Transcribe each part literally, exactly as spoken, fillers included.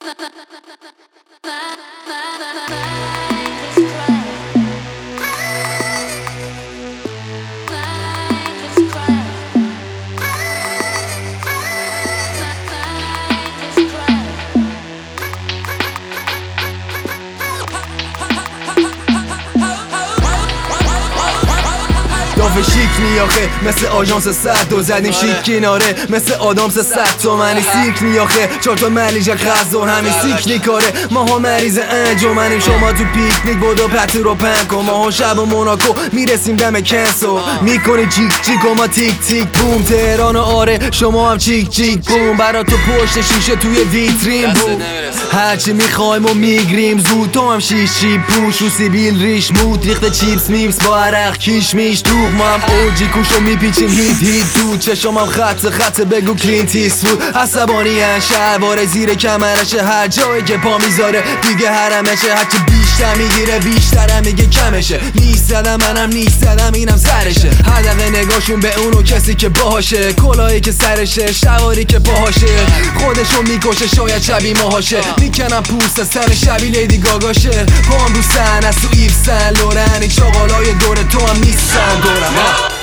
دافه شیک میاخه مثل آژانس صد دو زدیم شیک کناره مثل آدامس صد تومنی سیک میاخه چهار تا ملیجه خزار همین سیک نیکاره ماها مریض انجمنیم شما تو پیکنیک بودا پتی رو پنکو ماها شب و موناکو میرسیم دم کنسو میکنی چیک چیک و ما تیک تیک بوم تهران آره شما هم چیک چیک بوم برا تو پشت شیشه توی ویترین بوم هرچی میخوایم و میگریم زود تو هم شیش چیپ پوش رو سیبیل ریش مود ریخت چیپس میپس با عرق کیش میش دوغ ما هم اوجی کوشو میپیچیم هیت هیت دود چشم هم خط خط بگو کلینتیس بود عصبانی هن شلواره زیر کمرشه هر جایی که پا میذاره دیگه حرمشه هرچی بیشتر میگیره بیشتر میگه کمشه نیست زدم منم نیست زدم اینم سرشه هدف نگاهشون به اونو کسی که باهاشه کلاهی که سرشه شواری که پاهاشه خودشو میکشه شاید شبیه ماهاشه میکنم پوست سر شبیه لیدی گاگاشه پام رو سن از تو ایف سن لورن این چاقالای دور تو هم نیستن دورم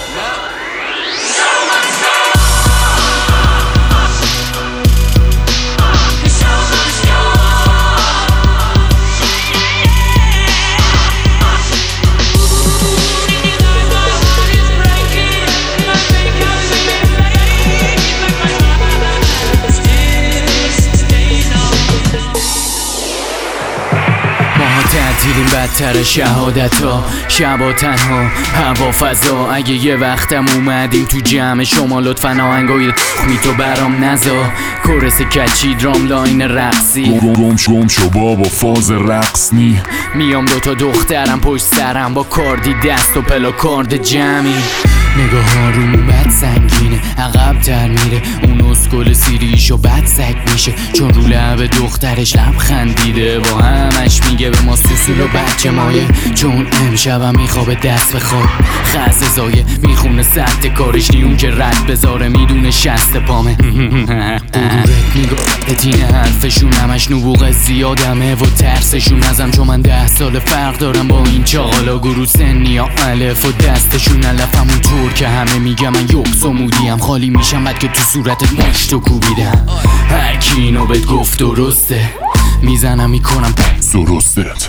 تعطیلیم بدتر شهادت ها شبا تنها هوا فضا اگه یه وقتم اومدیم تو جمع شما لطفا آهنگای می تو برام نزا کورس کچی درام لاین رقصی روم شوم شو بابا فاز رقص نی میام دوتا دخترم پشت سرم با کاردی دست و پلاکارد جمعی نگاه ها رو بد سنگینه عقب تر میره اون اسکل سیریشو بد سگ میشه چون رو لب دخترش لب خندیده با همش میگه به ما سوسول و بچه مایه چون امشبم میخوابه دست بخواب خزه زایه میخونه سطح کارش نیون که رد بذاره میدونه شست پامه قرورت میگه تین حرفشون همش نبوغ زیادمه و ترسشون ازم چون من ده سال فرق دارم با این چاقالا گروه سنی ها الف و دستشون علفمون تو که همه میگم من یکس و مودیم خالی میشم بعد که تو صورتت مشتو کوبیدم هر کی اینو بهت گفت درسته میزنم میکنم درستت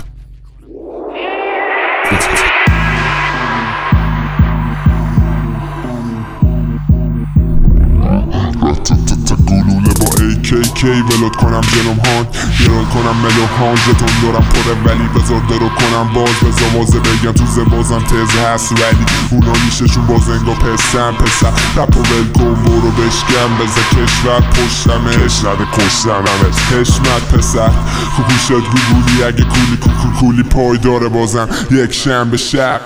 گلوله با ای کی کی ولود کنم جلوم هان گرال کنم ملو هان جتون دارم پره ولی بذار درو کنم باز بذار موزه بگم تو زبازم تزه هست ولی اونا نیششون باز انگا پسن پسن رپ و ول کن برو بشکم بذار کشور پشتمه کشور کشتمه حشمت پسر کوکو شد گوگولی اگه کولی کوکو کولی پای داره بازم یک شنبه شب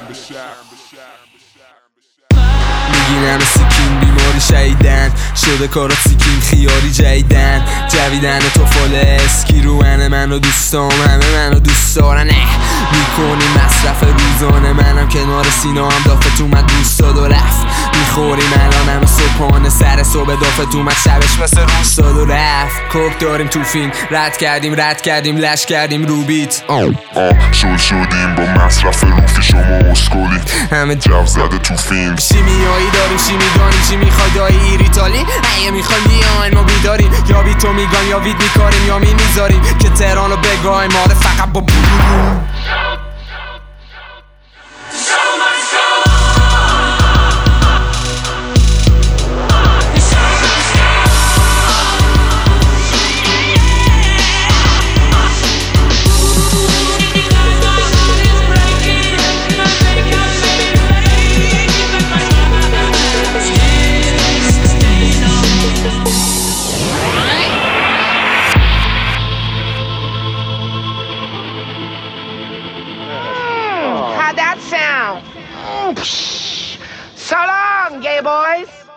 میگینم سیکین بیماری شیدن شده کارات سیکین خیاری جیدن جویدن تو فال اسکی رو انه منو دوستام همه منو دوست دارن میکنی مصرف روزانه منم کنار سینا هم دافت اومد دوست داد و رفت میخوریم الان همه صبحانه سر صبح دافت اومد شبش مثل روز داد و رفت کوک داریم تو فیلم رد کردیم رد کردیم لش کردیم رو بیت آه آه شد شدیم با مصرف روفی شما اسکولی همه جو زده تو فیلم شیمیایی داریم چی میدانیم چی میخوای دایی ایریتالی اگه میخوایم بیاین ما بیداریم یا بی تو میگان یا وید میکاریم یا می میذاریم که تهرانو بگایم آره فقط با بلوم How'd that sound? So long, gay boys.